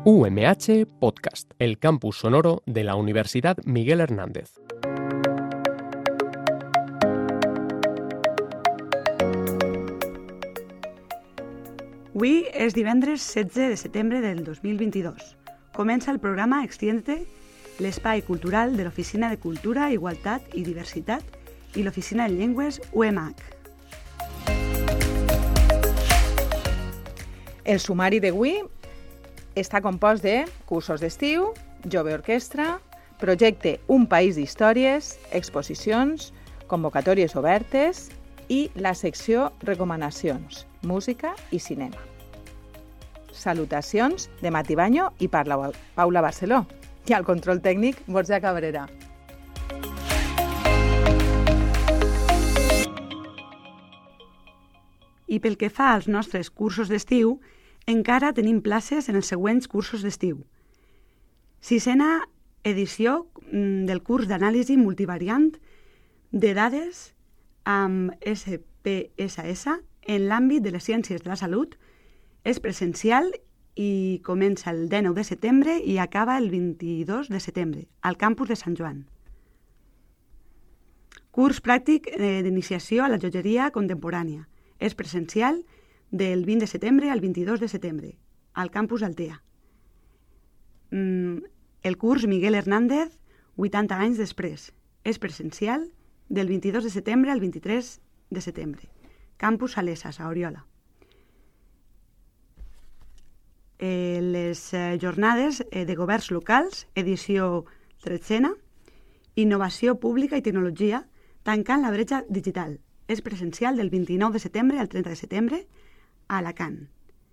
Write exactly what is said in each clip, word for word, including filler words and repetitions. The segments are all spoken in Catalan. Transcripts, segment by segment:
U M H Podcast, el campus sonoro de la Universidad Miguel Hernández. Avui és divendres setze de setembre del dos mil vint-i-dos. Comença el programa Extiende, l'espai cultural de l'Oficina de Cultura, Igualtat i Diversitat i l'Oficina de Llengües U M H. El sumari d'avui està compost de cursos d'estiu, jove orquestra, projecte Un país d'històries, exposicions, convocatòries obertes i la secció recomanacions, música i cinema. Salutacions de Mati Baño i parla Paula Barceló i al control tècnic Borja Cabrera. I pel que fa als nostres cursos d'estiu, encara tenim places en els següents cursos d'estiu. Sisena edició del curs d'anàlisi multivariant de dades amb S P S S en l'àmbit de les ciències de la salut. És presencial i comença el dinou de setembre i acaba el vint-i-dos de setembre al campus de Sant Joan. Curs pràctic d'iniciació a la joieria contemporània. És presencial del vint de setembre al vint-i-dos de setembre, al campus Altea. El curs Miguel Hernández, vuitanta anys després. És presencial del vint-i-dos de setembre al vint-i-tres de setembre, campus Salesas, a Oriola. Les jornades de governs locals, edició tretzena, innovació pública i tecnologia, tancant la bretxa digital. És presencial del vint-i-nou de setembre al trenta de setembre a Alacant.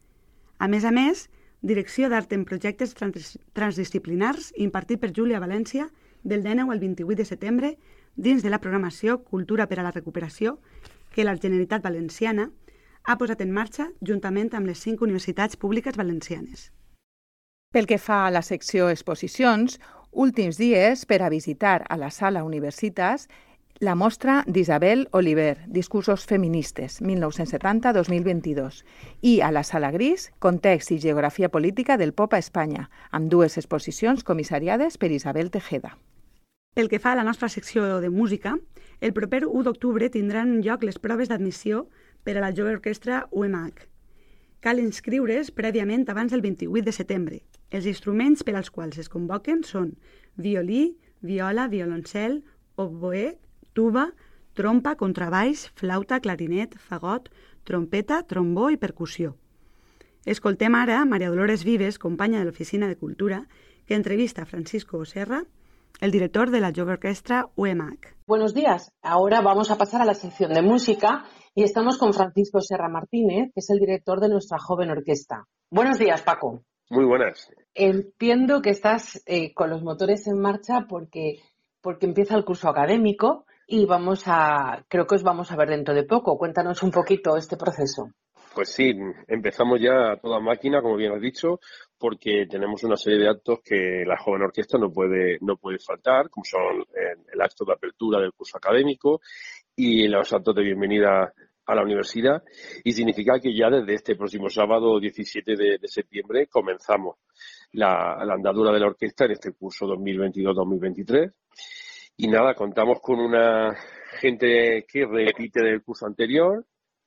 A més a més, direcció d'art en projectes trans- transdisciplinars impartit per Júlia València del dinou al vint-i-vuit de setembre dins de la programació Cultura per a la Recuperació que la Generalitat Valenciana ha posat en marxa juntament amb les cinc universitats públiques valencianes. Pel que fa a la secció exposicions, últims dies per a visitar a la Sala Universitas la mostra d'Isabel Oliver, Discursos feministes, mil nou-cents setanta a dos mil vint-i-dos, i a la Sala Gris, Context i geografia política del pop a Espanya, amb dues exposicions comissariades per Isabel Tejeda. Pel que fa a la nostra secció de música, el proper u d'octubre tindran lloc les proves d'admissió per a la jove orquestra U M H. Cal inscriure's prèviament abans del vint-i-vuit de setembre. Els instruments per als quals es convoquen són violí, viola, violoncel, oboè, tuba, trompa, contrabaix, flauta, clarinet, fagot, trompeta, trombó i percussió. Escoltem ara María Dolores Vives, companya de l'Oficina de Cultura, que entrevista a Francisco Serra, el director de la Jove Orquestra U M H. Buenos días. Ahora vamos a pasar a la sección de música y estamos con Francisco Serra Martínez, que es el director de nuestra joven orquesta. Buenos días, Paco. Muy buenas. Entiendo que estás eh, con los motores en marcha porque, porque empieza el curso académico. Y vamos a, creo que os vamos a ver dentro de poco. Cuéntanos un poquito este proceso. Pues sí, empezamos ya a toda máquina, como bien has dicho, porque tenemos una serie de actos que la joven orquesta no puede, no puede faltar, como son el acto de apertura del curso académico y los actos de bienvenida a la universidad. Y significa que ya desde este próximo sábado diecisiete de, de septiembre comenzamos la, la andadura de la orquesta en este curso dos mil veintidós dos mil veintitrés. Y nada, contamos con una gente que repite del curso anterior,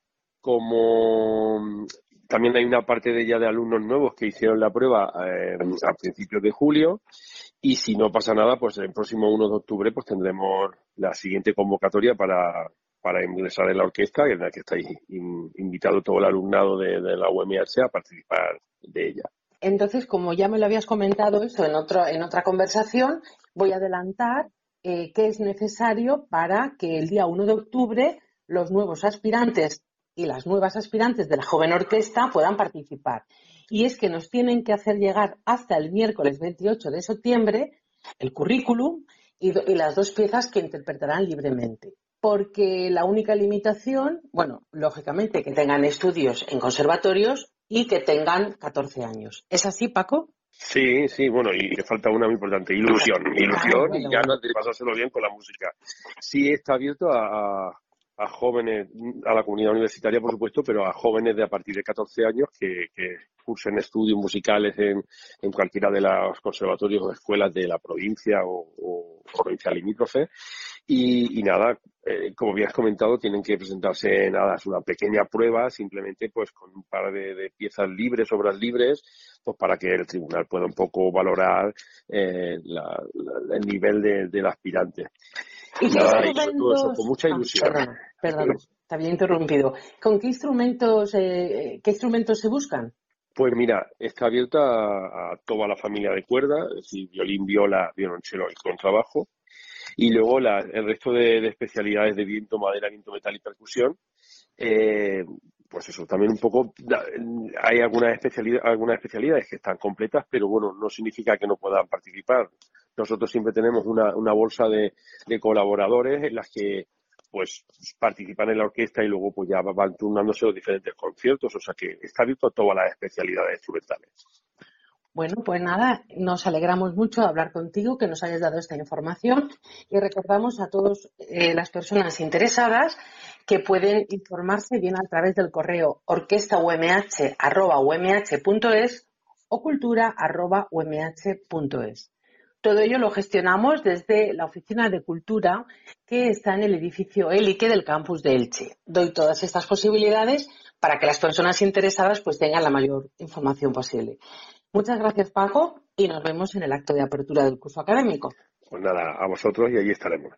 como también hay una parte de ella de alumnos nuevos que hicieron la prueba eh, a principios de julio, y si no pasa nada, pues el próximo uno de octubre pues tendremos la siguiente convocatoria para, para ingresar en la orquesta, en la que estáis in, invitado todo el alumnado de, de la U M H a participar de ella. Entonces, como ya me lo habías comentado eso en, otro, en otra conversación, voy a adelantar Eh, qué es necesario para que el día uno de octubre los nuevos aspirantes y las nuevas aspirantes de la joven orquesta puedan participar. Y es que nos tienen que hacer llegar hasta el miércoles veintiocho de septiembre el currículum y, do, y las dos piezas que interpretarán libremente. Porque la única limitación, bueno, lógicamente que tengan estudios en conservatorios y que tengan catorce años. ¿Es así, Paco? Sí, sí, bueno, y le falta una muy importante, ilusión, ilusión y ganas de pasárselo bien con la música. Sí está abierto a, a jóvenes, a la comunidad universitaria, por supuesto, pero a jóvenes de a partir de catorce años que, que cursen estudios musicales en, en cualquiera de los conservatorios o escuelas de la provincia o, o provincia limítrofe. Y, y nada, eh, como bien has comentado, tienen que presentarse, nada, es una pequeña prueba, simplemente pues con un par de, de piezas libres, obras libres, pues para que el tribunal pueda un poco valorar eh, la, la, el nivel de, del aspirante. ¿Y qué Nada, instrumentos? y todo eso, con mucha ilusión. Ah, perdona, perdona, te había interrumpido. ¿Con qué instrumentos, eh, qué instrumentos se buscan? Pues mira, está abierta a, a toda la familia de cuerda, es decir, violín, viola, violonchelo y contrabajo. Y luego la, el resto de, de especialidades de viento, madera, viento, metal y percusión. Eh, pues eso, también un poco, hay algunas especialidades, algunas especialidades que están completas, pero bueno, no significa que no puedan participar. Nosotros siempre tenemos una, una bolsa de, de colaboradores en las que pues participan en la orquesta y luego pues ya van turnándose los diferentes conciertos, o sea que está abierto a todas las especialidades instrumentales. Bueno, pues nada, nos alegramos mucho de hablar contigo, que nos hayas dado esta información y recordamos a todas eh, las personas interesadas que pueden informarse bien a través del correo orquesta u m h arroba u m h punto es o cultura arroba u m h punto es. Todo ello lo gestionamos desde la Oficina de Cultura que está en el edificio Élique del campus de Elche. Doy todas estas posibilidades para que las personas interesadas pues tengan la mayor información posible. Muchas gracias, Paco, y nos vemos en el acto de apertura del curso académico. Pues nada, a vosotros y allí estaremos.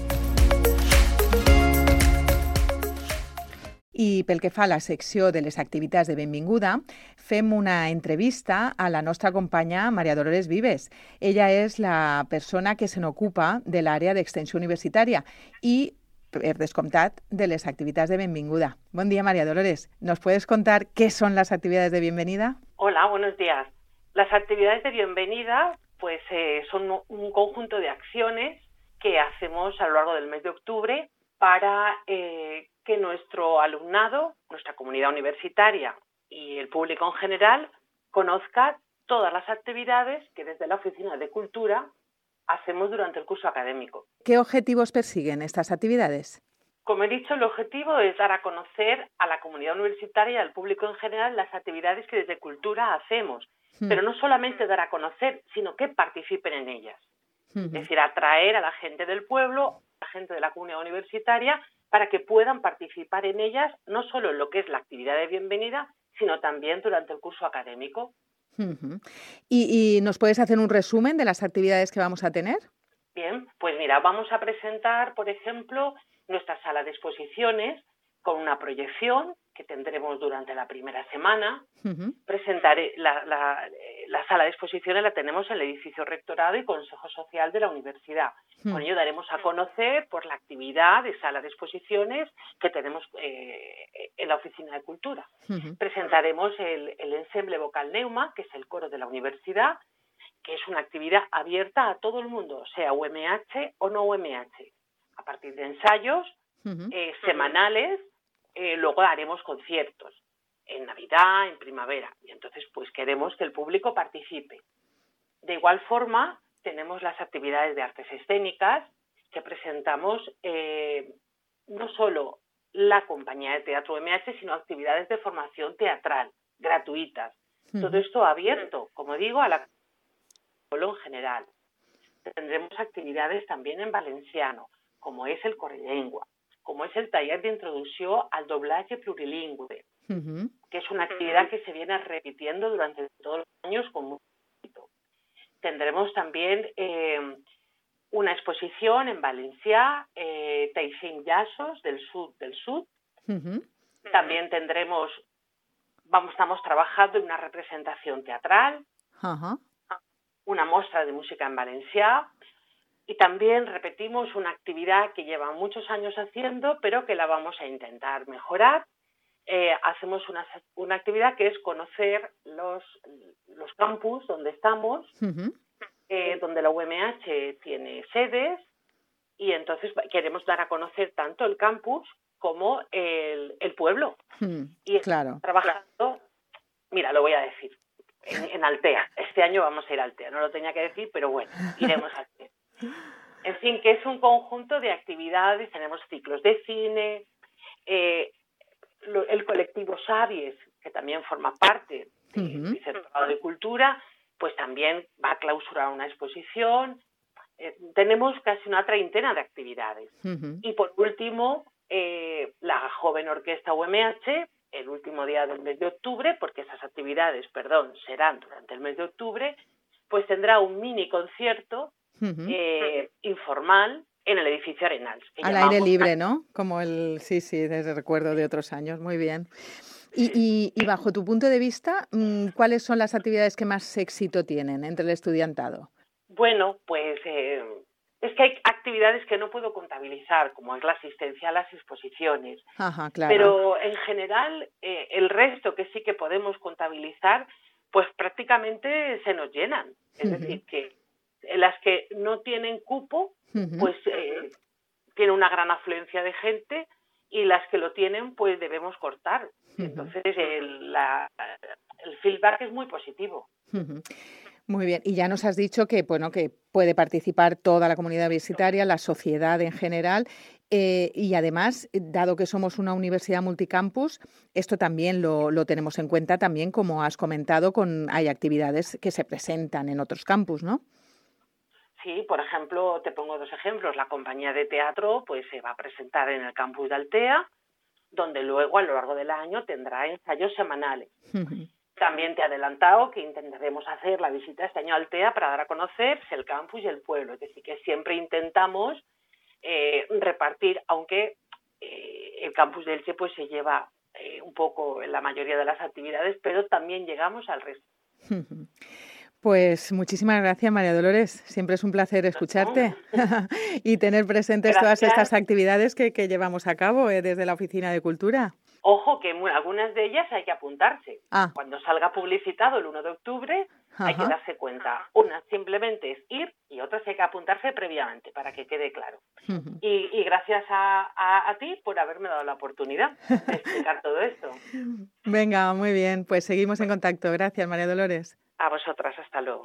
I pel que fa a la secció de les activitats de benvinguda, fem una entrevista a la nostra companya Maria Dolores Vives. Ella és la persona que se n'ocupa de l'àrea d'extensió universitària i, per descomptat, de les activitats de benvinguda. Bon dia, Maria Dolores. ¿Nos puedes contar qué son las actividades de bienvenida? Hola, buenos días. Las actividades de bienvenida pues, eh, son un conjunto de acciones que hacemos a lo largo del mes de octubre para eh, que nuestro alumnado, nuestra comunidad universitaria y el público en general conozca todas las actividades que desde la Oficina de Cultura hacemos durante el curso académico. ¿Qué objetivos persiguen estas actividades? Como he dicho, el objetivo es dar a conocer a la comunidad universitaria y al público en general las actividades que desde Cultura hacemos, mm. pero no solamente dar a conocer, sino que participen en ellas. Mm-hmm. Es decir, atraer a la gente del pueblo, a la gente de la comunidad universitaria, para que puedan participar en ellas, no solo en lo que es la actividad de bienvenida, sino también durante el curso académico. Uh-huh. ¿Y, ¿Y nos puedes hacer un resumen de las actividades que vamos a tener? Bien, pues mira, vamos a presentar, por ejemplo, nuestra sala de exposiciones con una proyección que tendremos durante la primera semana. Uh-huh. Presentaré la, la, la sala de exposiciones la tenemos en el edificio rectorado y Consejo Social de la Universidad. Uh-huh. Con ello daremos a conocer pues, la actividad de sala de exposiciones que tenemos eh, en la Oficina de Cultura. Uh-huh. Presentaremos el, el ensemble vocal Neuma, que es el coro de la universidad, que es una actividad abierta a todo el mundo, sea U M H o no U M H. A partir de ensayos uh-huh. eh, semanales, eh, luego haremos conciertos en Navidad, en primavera, y entonces pues queremos que el público participe. De igual forma, tenemos las actividades de artes escénicas que presentamos eh, no solo la compañía de teatro U M H, sino actividades de formación teatral gratuitas. Uh-huh. Todo esto abierto, como digo, a la en general. Tendremos actividades también en valenciano, como es el Correllengua, como es el taller de introducción al doblaje plurilingüe, uh-huh. que es una actividad que se viene repitiendo durante todos los años con mucho éxito. Tendremos también eh, una exposición en valencià, eh, Teixint Llaços, del Sud del Sud. Uh-huh. También tendremos, vamos, estamos trabajando en una representación teatral, uh-huh. una muestra de música en valencià, y también repetimos una actividad que llevan muchos años haciendo, pero que la vamos a intentar mejorar. Eh, hacemos una, una actividad que es conocer los, los campus donde estamos, uh-huh. eh, donde la U M H tiene sedes, y entonces queremos dar a conocer tanto el campus como el, el pueblo. Uh-huh. Y claro. trabajando, mira, lo voy a decir, en, en Altea. Este año vamos a ir a Altea, no lo tenía que decir, pero bueno, iremos a Altea. En fin, que es un conjunto de actividades, tenemos ciclos de cine, eh, lo, el colectivo Sabies, que también forma parte del uh-huh. Vicerrectorado de Cultura, pues también va a clausurar una exposición. Eh, tenemos casi una treintena de actividades. Uh-huh. Y por último, eh, la Joven Orquesta U M H, el último día del mes de octubre, porque esas actividades, perdón, serán durante el mes de octubre, pues tendrá un mini concierto uh-huh. eh, informal en el edificio Arenals. Al aire libre, ¿no? Como el, sí, sí, desde recuerdo de otros años, muy bien. Y, y, y bajo tu punto de vista, ¿cuáles son las actividades que más éxito tienen entre el estudiantado? Bueno, pues eh, es que hay actividades que no puedo contabilizar, como es la asistencia a las exposiciones. Ajá, claro. Pero en general, eh, el resto que sí que podemos contabilizar, pues prácticamente se nos llenan. Es uh-huh. decir, que en las que no tienen cupo, uh-huh. pues eh, tiene una gran afluencia de gente, y las que lo tienen, pues debemos cortar. Uh-huh. Entonces, el, la, el feedback es muy positivo. Uh-huh. Muy bien. Y ya nos has dicho que, bueno, que puede participar toda la comunidad universitaria, la sociedad en general, eh, y además, dado que somos una universidad multicampus, esto también lo, lo tenemos en cuenta también, como has comentado, con hay actividades que se presentan en otros campus, ¿no? Sí, por ejemplo, te pongo dos ejemplos. La compañía de teatro pues se va a presentar en el campus de Altea, donde luego a lo largo del año tendrá ensayos semanales. Uh-huh. También te he adelantado que intentaremos hacer la visita este año a Altea para dar a conocer el campus y el pueblo. Es decir, que siempre intentamos eh, repartir, aunque eh, el campus de Elche pues se lleva eh, un poco en la mayoría de las actividades, pero también llegamos al resto. Uh-huh. Pues muchísimas gracias, María Dolores. Siempre es un placer escucharte y tener presentes gracias. Todas estas actividades que, que llevamos a cabo eh, desde la Oficina de Cultura. Ojo, que muy, algunas de ellas hay que apuntarse. Ah. Cuando salga publicitado el uno de octubre, Ajá. hay que darse cuenta. Una simplemente es ir y otras hay que apuntarse previamente para que quede claro. Uh-huh. Y, y gracias a, a, a ti por haberme dado la oportunidad de explicar todo esto. Venga, muy bien. Pues seguimos en contacto. Gracias, María Dolores. A vosotras, hasta luego.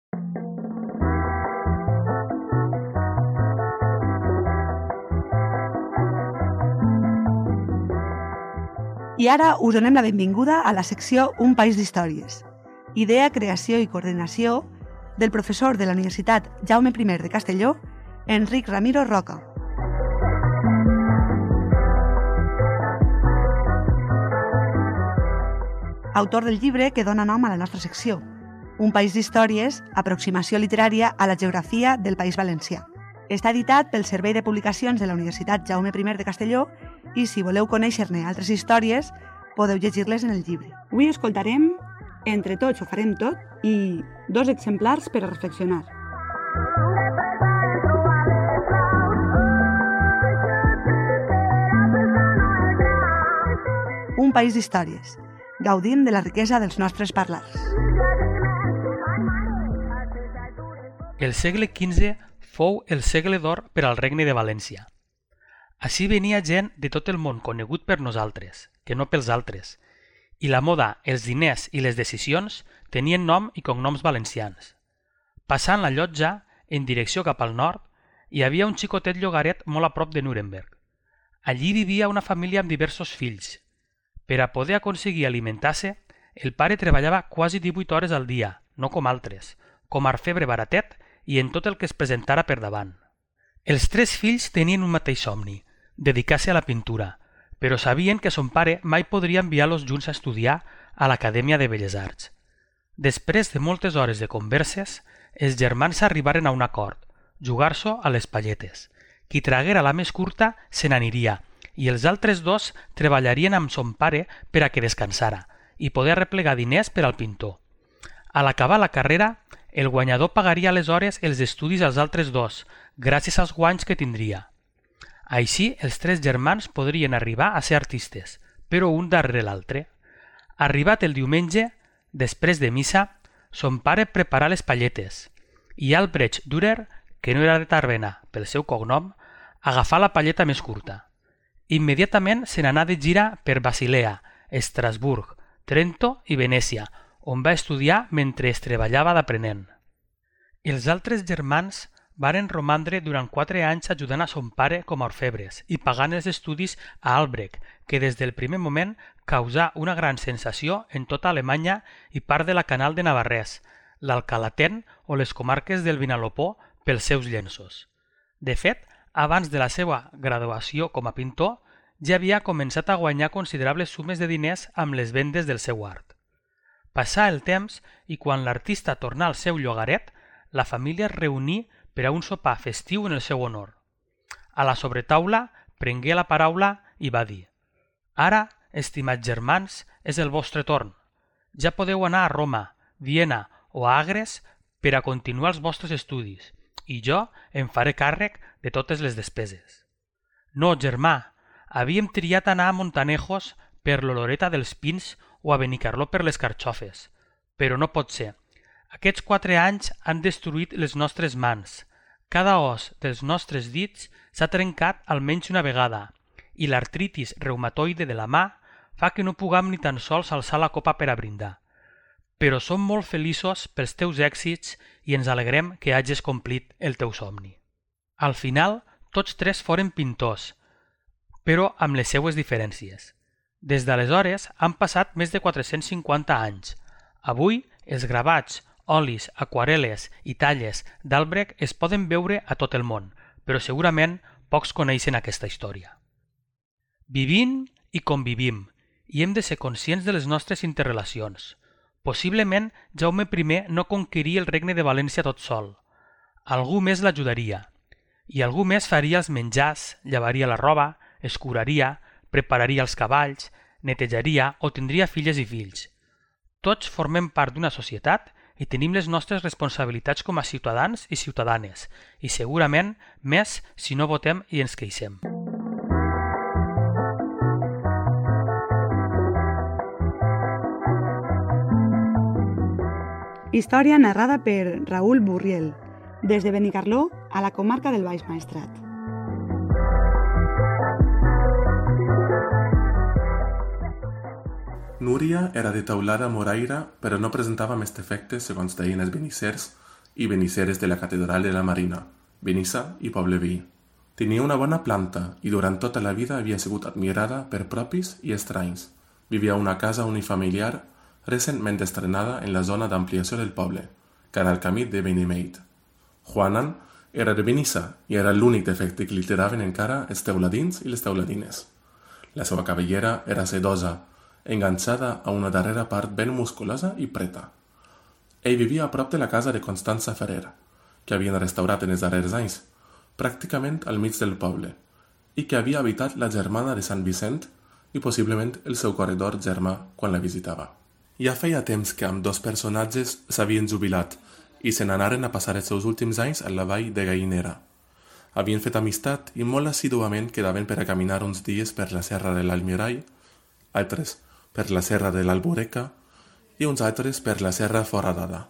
I ara us donem la benvinguda a la secció Un país d'històries. Idea, creació i coordinació del professor de la Universitat Jaume primer de Castelló, Enric Ramiro Roca. Autor del llibre que dona nom a la nostra secció, Un país d'històries, aproximació literària a la geografia del País Valencià. Està editat pel Servei de Publicacions de la Universitat Jaume primer de Castelló i si voleu conèixer-ne altres històries, podeu llegir-les en el llibre. Avui escoltarem Entre tots ho farem tot i dos exemplars per a reflexionar. Un país d'històries. Gaudim de la riquesa dels nostres parlars. El segle quinze fou el segle d'or per al Regne de València. Així venia gent de tot el món conegut per nosaltres, que no pels altres, i la moda, els diners i les decisions tenien nom i cognoms valencians. Passant la llotja, en direcció cap al nord, hi havia un xicotet llogaret molt a prop de Nuremberg. Allí vivia una família amb diversos fills. Per a poder aconseguir alimentar-se, el pare treballava quasi divuit hores al dia, no com altres, com arfebre baratet i en tot el que es presentara per davant. Els tres fills tenien un mateix somni, dedicar-se a la pintura, però sabien que son pare mai podria enviar-los junts a estudiar a l'Acadèmia de Belles Arts. Després de moltes hores de converses, els germans arribaren a un acord, jugar-s'ho a les palletes. Qui traguera la més curta se n'aniria i els altres dos treballarien amb son pare per a que descansara i poder replegar diners per al pintor. A l'acabar la carrera, el guanyador pagaria aleshores els estudis als altres dos, gràcies als guanys que tindria. Així, els tres germans podrien arribar a ser artistes, però un darrere l'altre. Arribat el diumenge, després de missa, son pare preparà les palletes i Albrecht Dürer, que no era de Tàrbena pel seu cognom, agafà la palleta més curta. Immediatament se n'anà de gira per Basilea, Estrasburg, Trento i Venècia, on va estudiar mentre es treballava d'aprenent. Els altres germans varen romandre durant quatre anys ajudant a son pare com a orfebres i pagant els estudis a Albrecht, que des del primer moment causà una gran sensació en tota Alemanya i part de la Canal de Navarrès, l'Alcalatén o les comarques del Vinalopó pels seus llenços. De fet, abans de la seva graduació com a pintor, ja havia començat a guanyar considerables sumes de diners amb les vendes del seu art. Passà el temps i quan l'artista tornà al seu llogaret, la família es reuní per a un sopar festiu en el seu honor. A la sobretaula prengué la paraula i va dir: «Ara, estimats germans, és el vostre torn. Ja podeu anar a Roma, Viena o a Agres per a continuar els vostres estudis i jo em faré càrrec de totes les despeses». «No, germà, havíem triat anar a Montanejos per l'Oloreta dels Pins o a Benicarló per les Carxofes, però no pot ser. Aquests quatre anys han destruït les nostres mans. Cada os dels nostres dits s'ha trencat almenys una vegada i l'artritis reumatoide de la mà fa que no puguem ni tan sols alçar la copa per a brindar. Però som molt feliços pels teus èxits i ens alegrem que hagis complit el teu somni». Al final, tots tres foren pintors, però amb les seues diferències. Des d'aleshores han passat més de quatre-cents cinquanta anys. Avui, els gravats, olis, aquarel·les i talles d'Albrecht es poden veure a tot el món, però segurament pocs coneixen aquesta història. Vivim i convivim, i hem de ser conscients de les nostres interrelacions. Possiblement Jaume primer no conqueria el regne de València tot sol. Algú més l'ajudaria, i algú més faria els menjars, llevaria la roba, escuraria, prepararia els cavalls, netejaria o tindria filles i fills. Tots formem part d'una societat i tenim les nostres responsabilitats com a ciutadans i ciutadanes, i segurament més si no votem i ens queixem. Història narrada per Raül Burriel, des de Benicarló a la comarca del Baix Maestrat. Núria era de teulada moraire, però no presentava més defectes segons deien els benissers i benisseres de la catedral de la Marina, Benissa i poble veí. Tenia una bona planta i durant tota la vida havia sigut admirada per propis i estranys. Vivia a una casa unifamiliar recentment estrenada en la zona d'ampliació del poble, cara al camí de Benimeit. Juanan era de Benissa i era l'únic defecte que li tiraven encara els teuladins i les teuladines. La seva cabellera era sedosa, enganxada a una darrera part ben musculosa i preta. Ell vivia a prop de la casa de Constança Ferrer, que havien restaurat en els darrers anys, pràcticament al mig del poble, i que havia habitat la germana de Sant Vicent i possiblement el seu corredor germà quan la visitava. Ja feia temps que amb dos personatges s'havien jubilat i se n'anaren a passar els seus últims anys a la vall de Gallinera. Havien fet amistat i molt assiduament quedaven per a caminar uns dies per la serra de l'Almirall, altres per la serra de l'Alboreca i uns altres per la serra Foradada.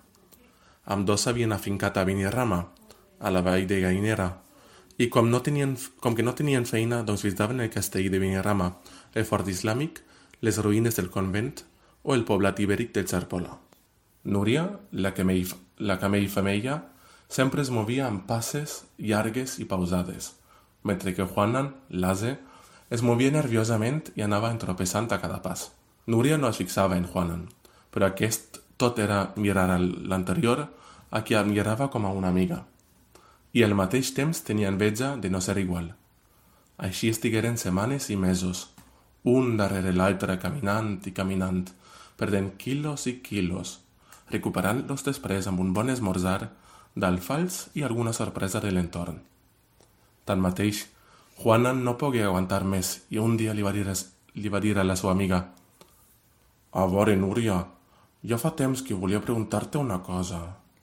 Ambdós s'havien afincat a Benirrama, a la vall de Gallinera, i com, no tenien, com que no tenien feina, doncs visitaven el castell de Benirrama, el fort islàmic, les ruïnes del convent o el poblat ibèric del Xarpola. Núria, la camell, la camell femella, sempre es movia amb passes llargues i pausades, mentre que Juanan, l'ase, es movia nerviosament i anava entropessant a cada pas. Núria no es fixava en Juanan, però aquest tot era mirar a l'anterior, a qui admirava com a una amiga. I al mateix temps tenia enveja de no ser igual. Així estigueren setmanes i mesos, un darrere l'altre caminant i caminant, perdent quilos i quilos, recuperant-los després amb un bon esmorzar, d'alfals i alguna sorpresa de l'entorn. Tanmateix, Juanan no pogué aguantar més i un dia li va dir, li va dir a la seva amiga: «A veure, Núria, ja fa temps que volia preguntar-te una cosa».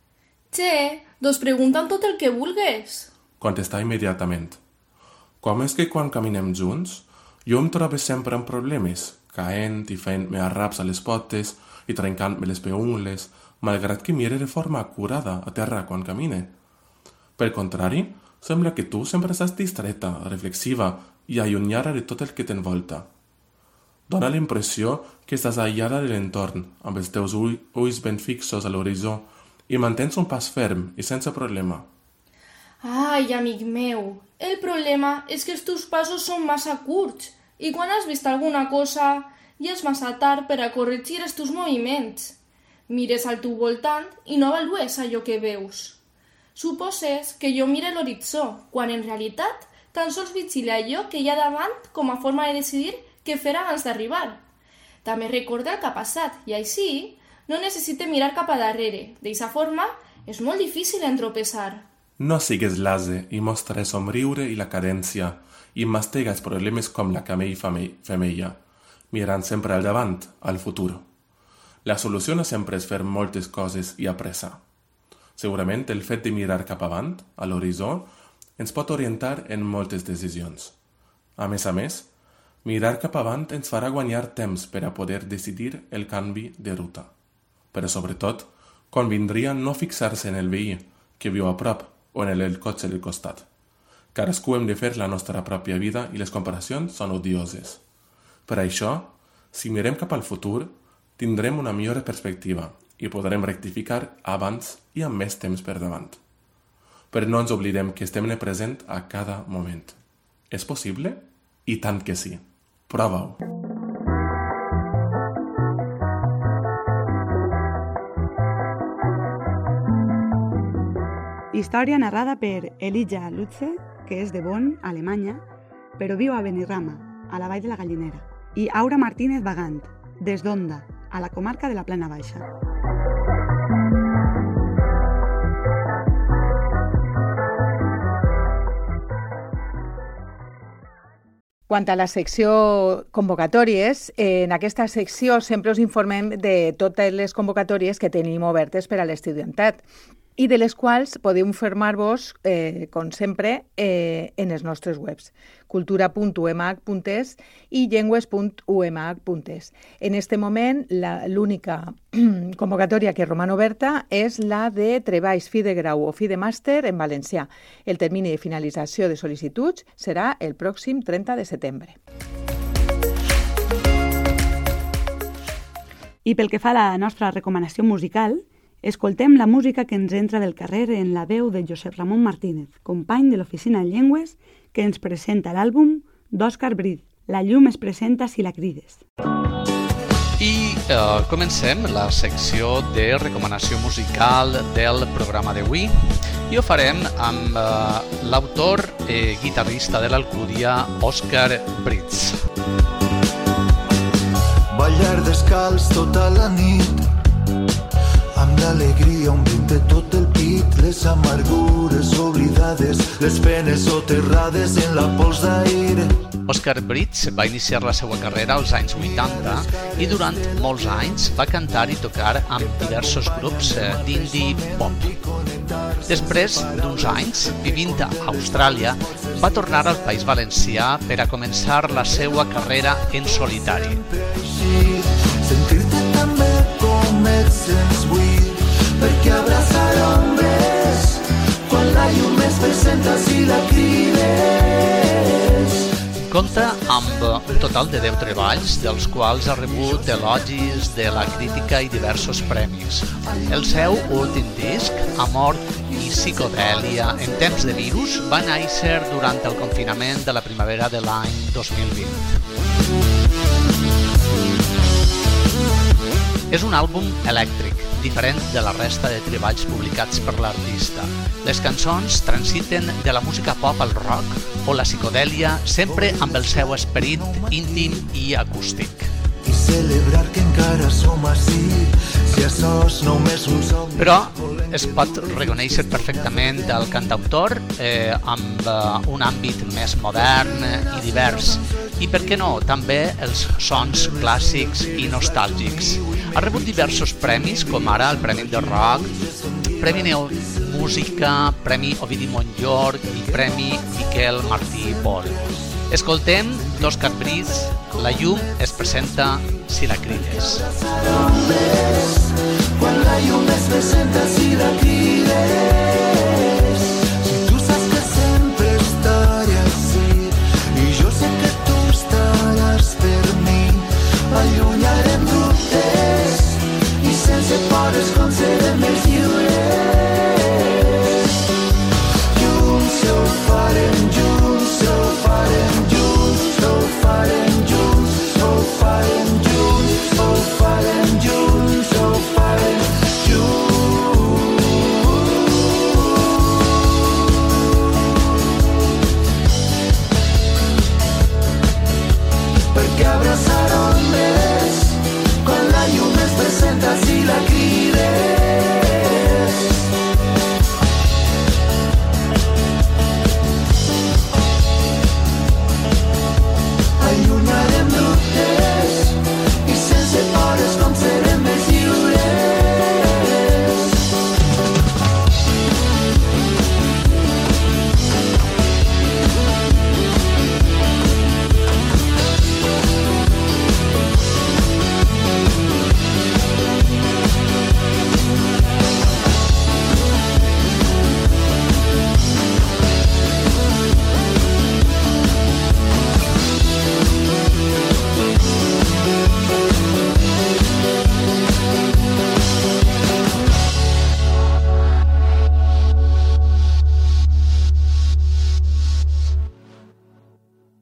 «Che, doncs pregunta'm tot el que vulgues», contestà immediatament. «Com és que quan caminem junts, jo em trobo sempre amb problemes, caent i fent-me arraps a les potes i trencant-me les peungles, malgrat que mire de forma acurada a terra quan camine. Pel contrari, sembla que tu sempre estàs distreta, reflexiva i allunyada de tot el que t'envolta. Dóna la impressió que estàs aïllada de l'entorn, amb els teus ulls ben fixos a l'horitzó, i mantens un pas ferm i sense problema». Ai, amic meu, el problema és que els teus passos són massa curts i quan has vist alguna cosa ja és massa tard per a corregir els teus moviments. Mires al teu voltant i no avalues allò que veus. Suposes que jo mire l'horitzó, quan en realitat tan sols vigila allò que hi ha davant com a forma de decidir què fer abans d'arribar. També recorda el que ha passat i així no necessite mirar cap a darrere. D'eixa forma és molt difícil entropessar. No sigues l'ase i mostra el somriure i la cadència i mastega els problemes com la camell femella, mirant sempre al davant, al futur. La solució no sempre és fer moltes coses i a pressa. Segurament el fet de mirar cap avant, a l'horitzó, ens pot orientar en moltes decisions. A més a més, mirar cap avant ens farà guanyar temps per a poder decidir el canvi de ruta. Però sobretot, convindria no fixar-se en el veí que viu a prop o en el cotxe del costat. Cadascú hem de fer la nostra pròpia vida i les comparacions són odioses. Per això, si mirem cap al futur, tindrem una millor perspectiva i podrem rectificar abans i amb més temps per davant. Però no ens oblidem que estem en el present a cada moment. És possible? I tant que sí. Prova-ho. Història narrada per Elijah Lutze, que és de Bonn, Alemanya, però viu a Benirrama, a la Vall de la Gallinera, i Aura Martínez Bagant, des d'Onda, a la comarca de la Plana Baixa. Quant a la secció convocatòries, en aquesta secció sempre us informem de totes les convocatòries que tenim obertes per a l'estudiantat i de les quals podeu informar-vos, eh, com sempre, eh, en els nostres webs, cultura punt u m h punt es i llengües punt u m h punt es. En aquest moment, l'única convocatòria que roman oberta és la de treballs fi de grau o fi de màster en valencià. El termini de finalització de sol·licituds serà el pròxim trenta de setembre. I pel que fa a la nostra recomanació musical, escoltem la música que ens entra del carrer en la veu de Josep Ramon Martínez, company de l'Oficina de Llengües, que ens presenta l'àlbum d'Òscar Brit. La llum es presenta si la crides. I eh, comencem la secció de recomanació musical del programa d'avui i ho farem amb eh, l'autor i eh, guitarrista de l'Alcúdia, Òscar Brits. Ballar descalç tota la nit, amb l'alegria omplint de tot el pit, les amargures oblidades, les penes soterrades en la pols d'aire. Òscar Brits va iniciar la seva carrera als anys vuitanta i durant molts anys va cantar i tocar amb diversos grups d'indie pop. Després d'uns anys, vivint a Austràlia, va tornar al País Valencià per a començar la seva carrera en solitari. Sentir-te tan bé com et sents avui, perquè abraçar homes quan la llum es presenta si la crides. Compta amb un total de deu treballs, dels quals ha rebut elogis de la crítica i diversos premis. El seu últim disc, Amor i psicodèlia en temps de virus, va néixer durant el confinament de la primavera de l'any dos mil vint. És un àlbum elèctric, diferent de la resta de treballs publicats per l'artista. Les cançons transiten de la música pop al rock o la psicodèlia, sempre amb el seu esperit íntim i acústic. I celebrar que encara som així, si això és només un somni. Però es pot reconèixer perfectament el cantautor eh, amb eh, un àmbit més modern i divers. I per què no, també els sons clàssics i nostàlgics. Ha rebut diversos premis, com ara el Premi de Rock, Premi Neo Música, Premi Ovidi Montllor i Premi Miquel Martí Pol. Escoltem d'Òscar Brits, La llum es presenta si la crides. Quan la llum es presenta si la crides, si tu saps que sempre estaré així i jo sé que tu estaràs per mi, allunyarem dubtes i sense por es concedem els lliures. Llum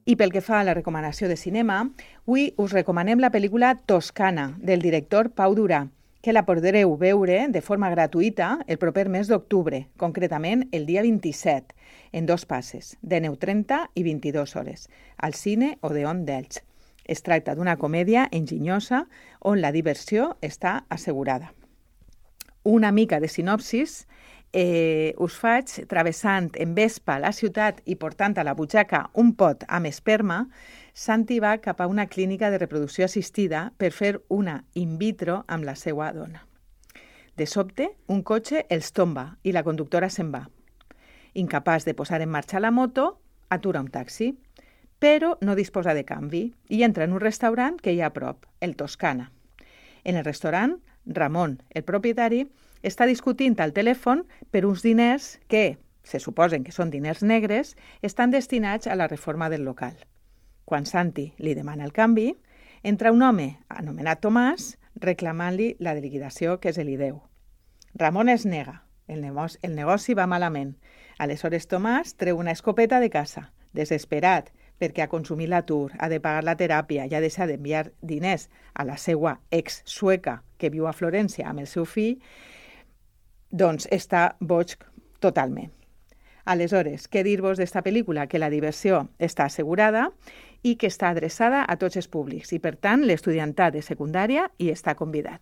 I pel que fa a la recomanació de cinema, avui us recomanem la pel·lícula Toscana, del director Pau Durà, que la podreu veure de forma gratuïta el proper mes d'octubre, concretament el dia vint-i-set, en dos passes, de deu trenta i vint-i-dues hores, al cine Odeon d'Elx. Es tracta d'una comèdia enginyosa on la diversió està assegurada. Una mica de sinopsis eh, us faig travessant en Vespa la ciutat i portant a la butxaca un pot amb esperma. Santi va cap a una clínica de reproducció assistida per fer una in vitro amb la seva dona. De sobte, un cotxe els tomba i la conductora se'n va. Incapaç de posar en marxa la moto, atura un taxi, però no disposa de canvi i entra en un restaurant que hi ha a prop, el Toscana. En el restaurant, Ramon, el propietari, està discutint al telèfon per uns diners que, se suposen que són diners negres, estan destinats a la reforma del local. Quan Santi li demana el canvi, entra un home anomenat Tomàs reclamant-li la liquidació que se li deu. Ramon es nega. El negoci, el negoci va malament. Aleshores Tomàs treu una escopeta de casa, desesperat, perquè ha consumit l'atur, ha de pagar la teràpia i ha deixat d'enviar diners a la seva ex-sueca que viu a Florència amb el seu fill, doncs està boig totalment. Aleshores, què dir-vos d'esta pel·lícula? Que la diversió està assegurada i que està adreçada a tots els públics i, per tant, l'estudiantat de secundària hi està convidat.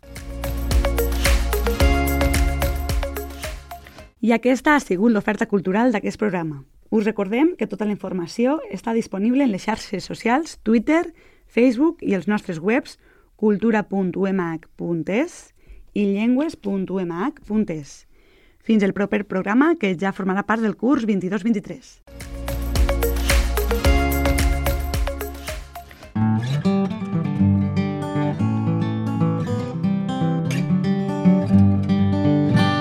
I aquesta ha sigut l'oferta cultural d'aquest programa. Us recordem que tota la informació està disponible en les xarxes socials, Twitter, Facebook i els nostres webs cultura punt u m h punt e s i llengües punt u m h punt e s. Fins el proper programa, que ja formarà part del curs vint-i-dos vint-i-tres.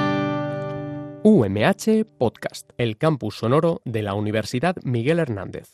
U M H Podcast, el campus sonoro de la Universidad Miguel Hernández.